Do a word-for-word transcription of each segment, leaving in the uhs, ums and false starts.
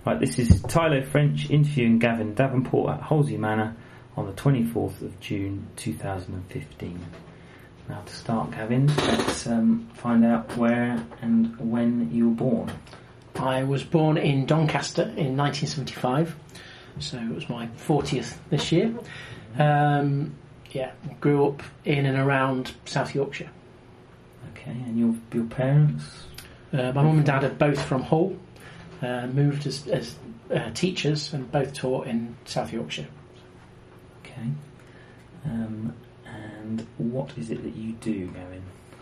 Right, this is Tylo French interviewing Gavin Davenport at Holsey Manor on the twenty-fourth of June two thousand fifteen. Now to start, Gavin, let's um, find out where and when you were born. I was born in Doncaster in nineteen seventy-five, so it was my fortieth this year. Um, yeah, grew up in and around South Yorkshire. Okay, and your your parents? Uh, my mum and dad are both from Hull, uh, moved as, as uh, teachers and both taught in South Yorkshire. Okay. Um, and what is it that you do, Gavin?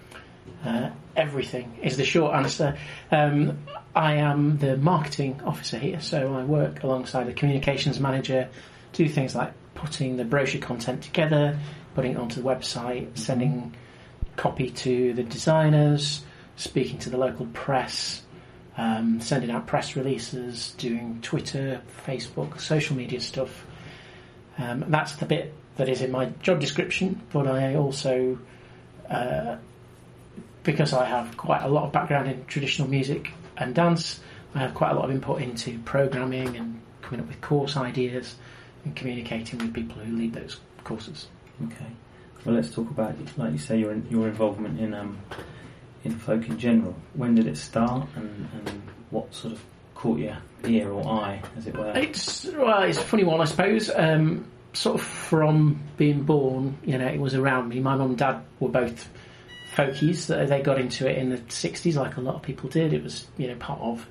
Uh, everything is the short answer. Um, I am the marketing officer here, so I work alongside the communications manager, do things like putting the brochure content together, putting it onto the website, sending copy to the designers, speaking to the local press, um, sending out press releases, doing Twitter, Facebook, social media stuff. Um, that's the bit that is in my job description, but I also, uh, because I have quite a lot of background in traditional music and dance, I have quite a lot of input into programming and coming up with course ideas and communicating with people who lead those courses. Okay. Well, let's talk about, like you say, your your involvement in um, in folk in general. When did it start, and, and what sort of caught your ear or eye, as it were? It's well, it's a funny one, I suppose. Um, sort of from being born, you know, it was around me. My mum and dad were both folkies. They got into it in the sixties, like a lot of people did. It was, you know, part of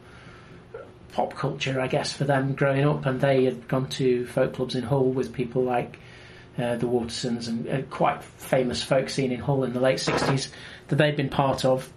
pop culture, I guess, for them growing up. And they had gone to folk clubs in Hull with people like uh, the Watersons and a quite famous folk scene in Hull in the late sixties that they'd been part of.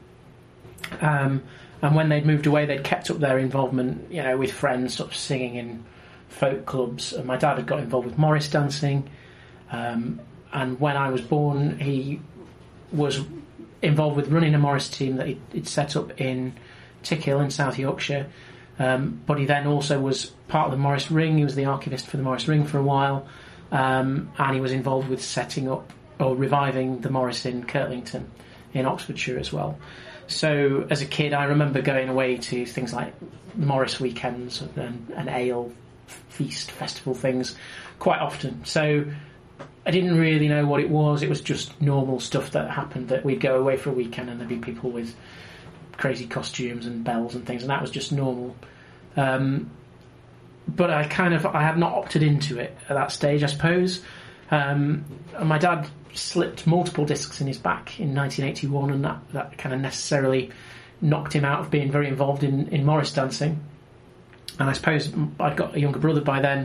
Um, and when they'd moved away, they'd kept up their involvement, you know, with friends, sort of singing in folk clubs. And my dad had got involved with Morris dancing. Um, and when I was born, he was involved with running a Morris team that he'd, he'd set up in Tickhill in South Yorkshire. Um, but he then also was part of the Morris Ring. He was the archivist for the Morris Ring for a while. Um, and he was involved with setting up or reviving the Morris in Kirtlington in Oxfordshire as well. So as a kid, I remember going away to things like Morris weekends and, and ale feast festival things quite often. So I didn't really know what it was. It was just normal stuff that happened, that we'd go away for a weekend and there'd be people with crazy costumes and bells and things, and that was just normal. Um, but I kind of, I had not opted into it at that stage, I suppose. Um, and my dad slipped multiple discs in his back in nineteen eighty-one, and that, that kind of necessarily knocked him out of being very involved in, in Morris dancing. And I suppose I'd got a younger brother by then.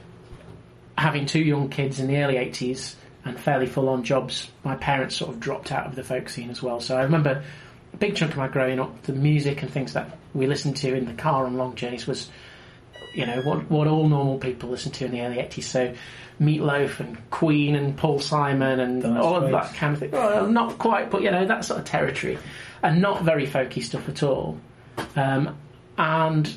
Having two young kids in the early eighties and fairly full-on jobs, my parents sort of dropped out of the folk scene as well. So I remember a big chunk of my growing up, the music and things that we listened to in the car on long journeys was, you know, what what all normal people listened to in the early eighties. So Meatloaf and Queen and Paul Simon and That's all great. of that kind of thing. Well, not quite, but, you know, that sort of territory. And not very folky stuff at all. Um, and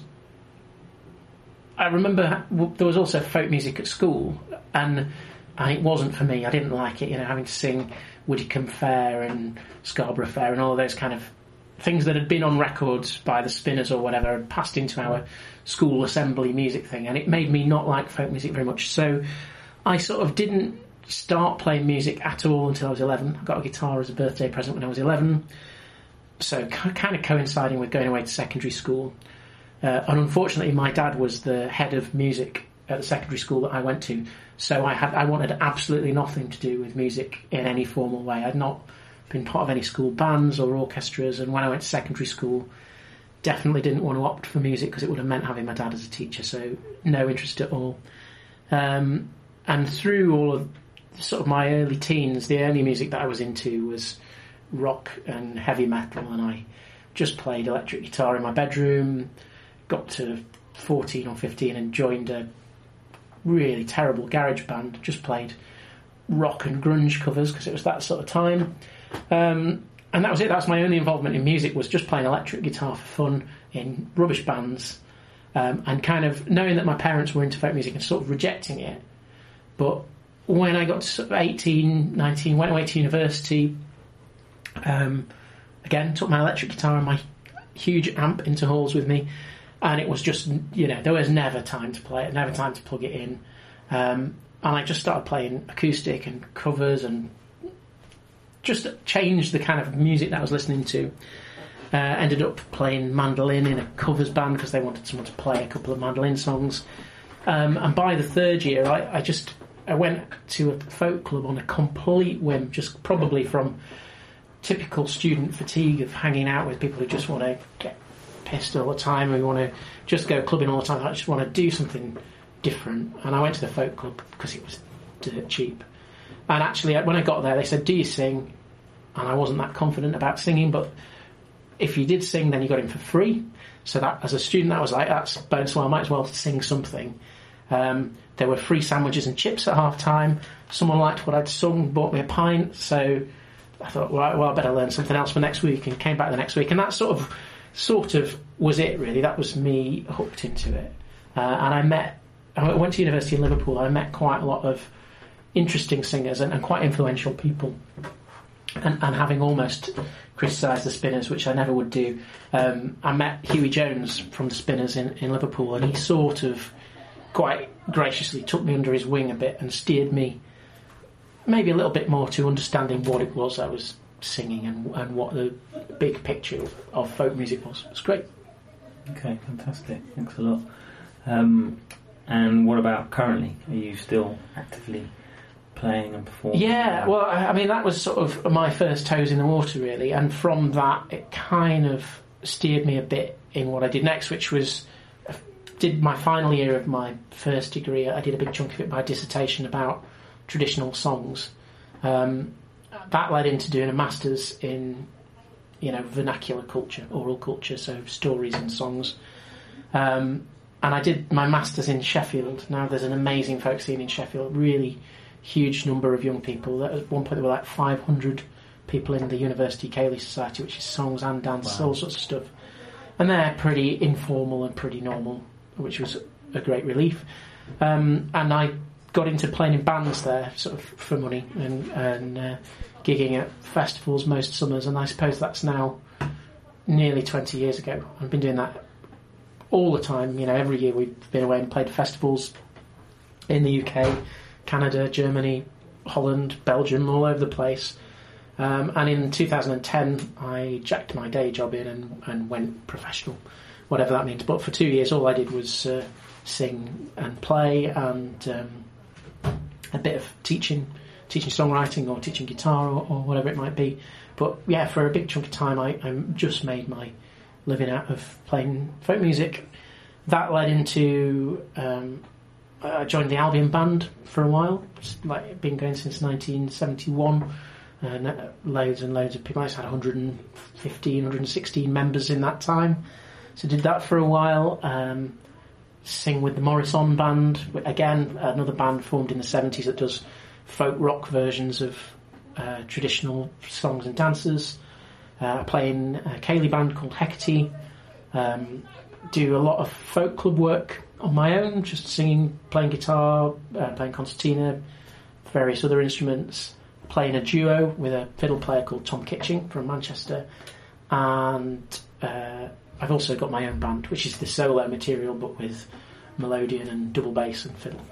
I remember there was also folk music at school, and, and it wasn't for me. I didn't like it, you know, having to sing Widdicombe Fair and Scarborough Fair and all of those kind of things that had been on records by the Spinners or whatever and passed into our school assembly music thing, and it made me not like folk music very much. So I sort of didn't start playing music at all until I was eleven. I got a guitar as a birthday present when I was eleven, so kind of coinciding with going away to secondary school. Uh, and unfortunately, my dad was the head of music at the secondary school that I went to, so I had I wanted absolutely nothing to do with music in any formal way. I'd not been part of any school bands or orchestras, and when I went to secondary school, definitely didn't want to opt for music because it would have meant having my dad as a teacher, so no interest at all. Um, and through all of sort of my early teens, the only music that I was into was rock and heavy metal, and I just played electric guitar in my bedroom. Got to fourteen or fifteen and joined a really terrible garage band. Just played rock and grunge covers because it was that sort of time. Um, and that was it. That was my only involvement in music, was just playing electric guitar for fun in rubbish bands. Um, and kind of knowing that my parents were into folk music and sort of rejecting it. But when I got to sort of eighteen, nineteen, went away to university, um, again, took my electric guitar and my huge amp into halls with me, and it was just, you know, there was never time to play it, never time to plug it in. Um, and I just started playing acoustic and covers and just changed the kind of music that I was listening to. Uh, ended up playing mandolin in a covers band because they wanted someone to play a couple of mandolin songs. Um, and by the third year, I, I just I went to a folk club on a complete whim, just probably from typical student fatigue of hanging out with people who just want to get pissed all the time, who want to just go clubbing all the time. I just want to do something different. And I went to the folk club because it was dirt cheap. And actually, when I got there, they said, "Do you sing?" And I wasn't that confident about singing, but if you did sing, then you got in for free. So that, as a student, that was like, that's bonus. Well, I might as well sing something. Um, there were free sandwiches and chips at half time. Someone liked what I'd sung, bought me a pint. So I thought, well, well, I better learn something else for next week, and came back the next week. And that sort of, sort of was it, really. That was me hooked into it. Uh, and I met, I went to university in Liverpool. I met quite a lot of interesting singers and, and quite influential people. And, and having almost criticised the Spinners, which I never would do, um, I met Huey Jones from the Spinners in, in Liverpool, and he sort of quite graciously took me under his wing a bit and steered me maybe a little bit more to understanding what it was I was singing and, and what the big picture of, of folk music was. It was great. Okay, fantastic. Thanks a lot. Um, and what about currently? Are you still actively playing and performing? Yeah, well, I mean, that was sort of my first toes in the water, really, and from that it kind of steered me a bit in what I did next, which was did my final year of my first degree. I did a big chunk of it by dissertation about traditional songs. Um, that led into doing a master's in, you know, vernacular culture, oral culture, so stories and songs. Um, and I did my master's in Sheffield. Now there's an amazing folk scene in Sheffield, really huge number of young people. At one point there were like five hundred people in the University Ceilidh Society, which is songs and dance, wow. all sorts of stuff. And they're pretty informal and pretty normal, which was a great relief. Um, and I got into playing in bands there, sort of for money, and, and uh, gigging at festivals most summers, and I suppose that's now nearly twenty years ago. I've been doing that all the time. You know, every year we've been away and played festivals in the U K, Canada, Germany, Holland, Belgium, all over the place. Um, and in two thousand ten, I jacked my day job in and, and went professional, whatever that means. But for two years, all I did was uh, sing and play and um, a bit of teaching, teaching songwriting or teaching guitar or, or whatever it might be. But yeah, for a big chunk of time, I, I just made my living out of playing folk music. That led into... Um, I joined the Albion Band for a while. It's like been going since nineteen seventy-one. And loads and loads of people. I just had one hundred fifteen, one hundred sixteen members in that time. So did that for a while. Um, sing with the Morrison Band. Again, another band formed in the seventies that does folk rock versions of uh, traditional songs and dances. Uh, I play in a Ceilidh band called Hecate. Um, do a lot of folk club work on my own, just singing, playing guitar, uh, playing concertina, various other instruments, playing a duo with a fiddle player called Tom Kitching from Manchester, and uh, I've also got my own band, which is the solo material but with melodeon and double bass and fiddle.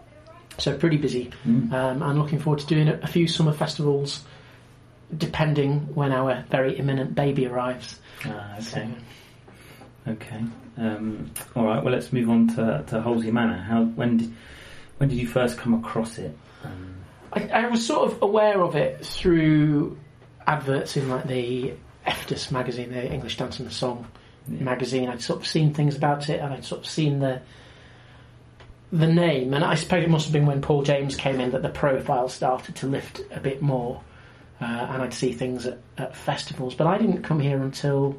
So pretty busy. Mm. Um, I'm looking forward to doing a few summer festivals, depending when our very imminent baby arrives. Ah, okay. So, Okay. Um, all right. Well, let's move on to, to Holsey Manor. How when did when did you first come across it? Um, I, I was sort of aware of it through adverts in like the EFTIS magazine, the English Dance and the Song yeah. magazine. I'd sort of seen things about it, and I'd sort of seen the the name. And I suppose it must have been when Paul James came in that the profile started to lift a bit more, uh, and I'd see things at, at festivals. But I didn't come here until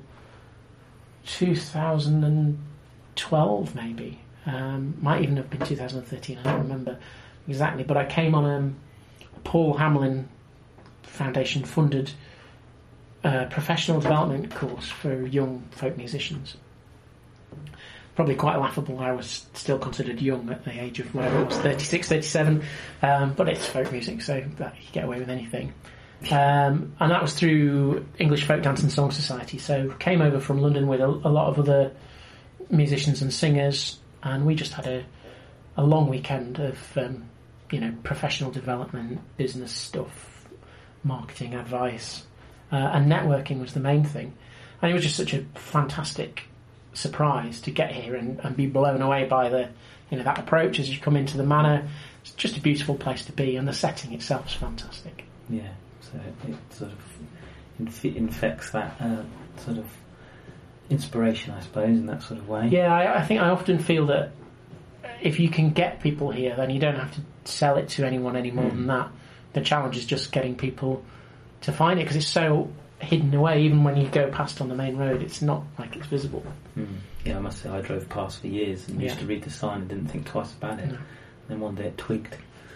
two thousand twelve, maybe. Um, might even have been two thousand thirteen, I don't remember exactly. But I came on um, a Paul Hamlin Foundation funded uh, professional development course for young folk musicians. Probably quite laughable. I was still considered young at the age of whatever it was, thirty-six, thirty-seven. Um, but it's folk music, so that, you get away with anything. Um, and that was through English Folk Dance and Song Society. So came over from London with a, a lot of other musicians and singers, and we just had a, a long weekend of, um, you know, professional development, business stuff, marketing advice, uh, and networking was the main thing. And it was just such a fantastic surprise to get here and, and be blown away by the, you know, that approach as you come into the manor. It's just a beautiful place to be, and the setting itself is fantastic. Yeah, so it sort of inf- infects that uh, sort of inspiration, I suppose, in that sort of way. Yeah, I, I think I often feel that if you can get people here, then you don't have to sell it to anyone any more mm. than that. The challenge is just getting people to find it, because it's so hidden away. Even when you go past on the main road, it's not like it's visible. Mm. Yeah, I must say I drove past for years and yeah. used to read the sign and didn't think twice about it. No. Then one day it twigged.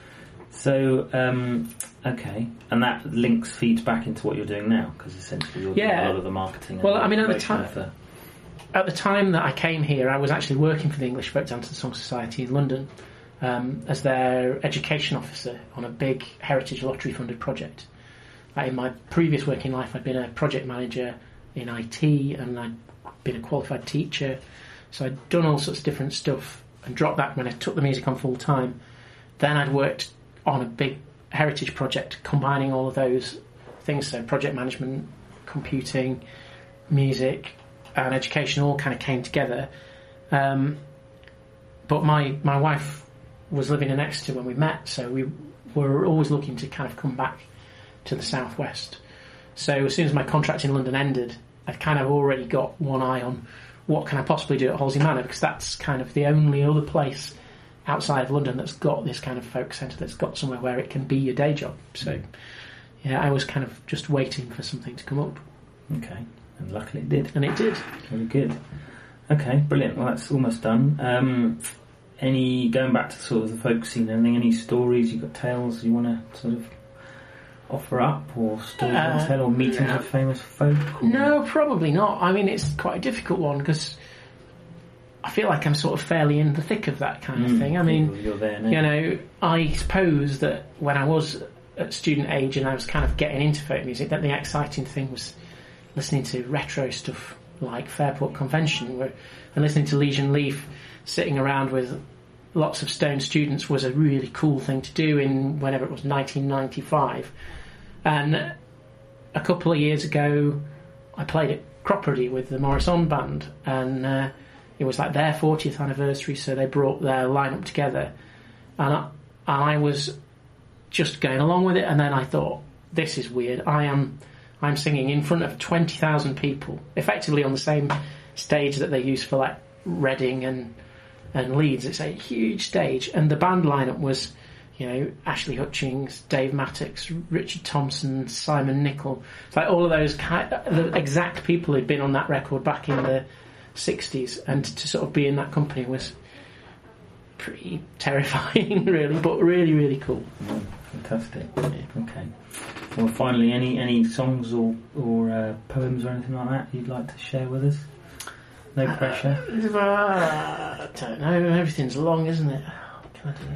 So, um, okay, and that links feeds back into what you're doing now, because essentially you're yeah. doing a lot of the marketing. And well, the I mean, at the time, for... at the time that I came here, I was actually working for the English Folk Dance and Song Society in London um, as their education officer on a big heritage lottery-funded project. Uh, in my previous working life, I'd been a project manager in I T, and I'd been a qualified teacher, so I'd done all sorts of different stuff and dropped that when I took the music on full time. Then I'd worked on a big heritage project combining all of those things, so project management, computing, music and education all kind of came together. Um, but my, my wife was living in Exeter when we met, so we were always looking to kind of come back to the southwest. So as soon as my contract in London ended, I'd kind of already got one eye on what can I possibly do at Halsey Manor, because that's kind of the only other place outside of London that's got this kind of folk centre, that's got somewhere where it can be your day job. So yeah, I was kind of just waiting for something to come up. Okay, and luckily it did. And it did. Very good. Okay, brilliant. Well, that's almost done. Um, any, going back to sort of the folk scene, anything, any stories, you've got tales you want to sort of offer up, or stories Uh, to tell, or meetings no. with famous folk? Or... No, probably not. I mean, it's quite a difficult one, because I feel like I'm sort of fairly in the thick of that kind Mm, of thing. I mean, you're there now. you know, I suppose that when I was at student age and I was kind of getting into folk music, that the exciting thing was listening to retro stuff like Fairport Convention, where, and listening to Legion Leaf, sitting around with lots of Stone students was a really cool thing to do in whenever it was nineteen ninety-five. And a couple of years ago, I played at Cropperdy with the Morris On Band, and uh, it was like their fortieth anniversary, so they brought their lineup together, and I, I was just going along with it. And then I thought, this is weird. I am I'm singing in front of twenty thousand people, effectively on the same stage that they use for like Reading and and Leeds. It's a huge stage, and the band lineup was, you know, Ashley Hutchings, Dave Mattox, Richard Thompson, Simon Nicol. It's like all of those kind, the exact people who'd been on that record back in the sixties, and to sort of be in that company was pretty terrifying, really, but really, really cool. Mm, fantastic. Yeah. Okay. Well, finally, any any songs or or uh, poems or anything like that you'd like to share with us? No pressure. Uh, I don't know. Everything's long, isn't it? What can I do?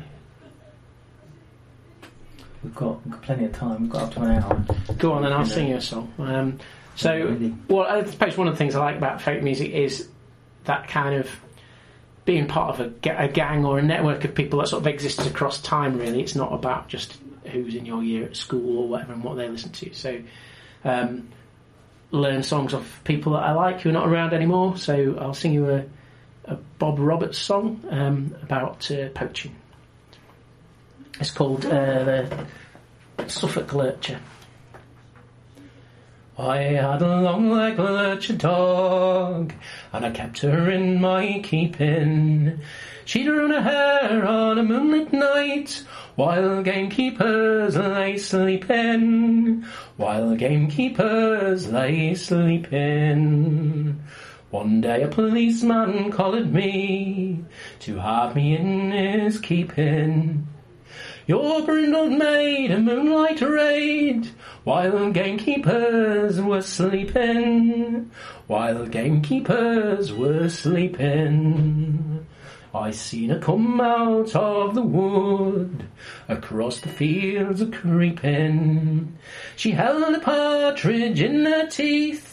We've got, we've got plenty of time. We've got up to an hour. Go on, then I'll sing you a song. Um, so, Really? well, I suppose one of the things I like about folk music is that kind of being part of a, ga- a gang or a network of people that sort of exists across time, really. It's not about just who's in your year at school or whatever and what they listen to. So, um, learn songs off people that I like who are not around anymore. So I'll sing you a, a Bob Roberts song um, about uh, poaching. It's called uh, the Suffolk Lurcher. I had a long-legged lurcher dog, and I kept her in my keeping. She'd run her hair on a moonlit night, while gamekeepers lay sleeping, while gamekeepers lay sleeping. One day a policeman collared me to have me in his keeping. Your brindled maid a moonlight raid, while gamekeepers were sleeping, while gamekeepers were sleeping. I seen her come out of the wood, across the fields a creeping. She held a partridge in her teeth,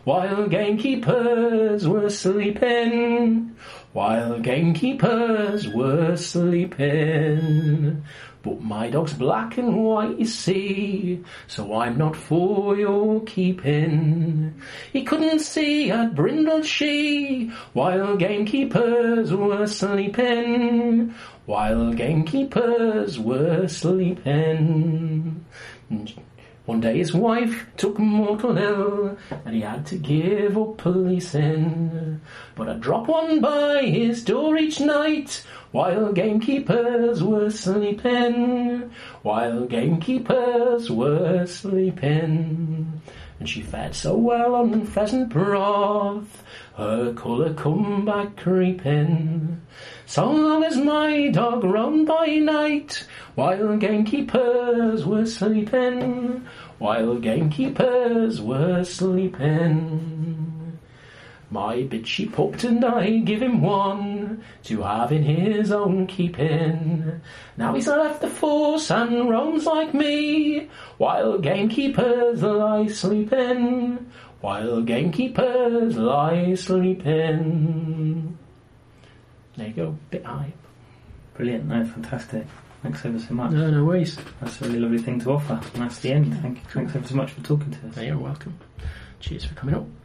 while gamekeepers were sleeping, while gamekeepers were sleeping. But my dog's black and white, you see, so I'm not for your keeping. He couldn't see I'd brindled she, while gamekeepers were sleeping, while gamekeepers were sleeping. One day his wife took mortal ill, and he had to give up policing. But I'd drop one by his door each night, while gamekeepers were sleeping, while gamekeepers were sleeping. And she fared so well on pheasant broth, her colour come back creeping. So long as my dog roamed by night, while gamekeepers were sleeping, while gamekeepers were sleeping. My bitch she pupped and I give him one to have in his own keeping. Now he's left the force and roams like me, while gamekeepers lie sleeping, while gamekeepers lie sleeping. There you go, bit high. Brilliant, no, fantastic. Thanks ever so much. No, no worries. That's a really lovely thing to offer. And that's the end. Thank you. Thanks ever so much for talking to us. You're welcome. Cheers for coming up.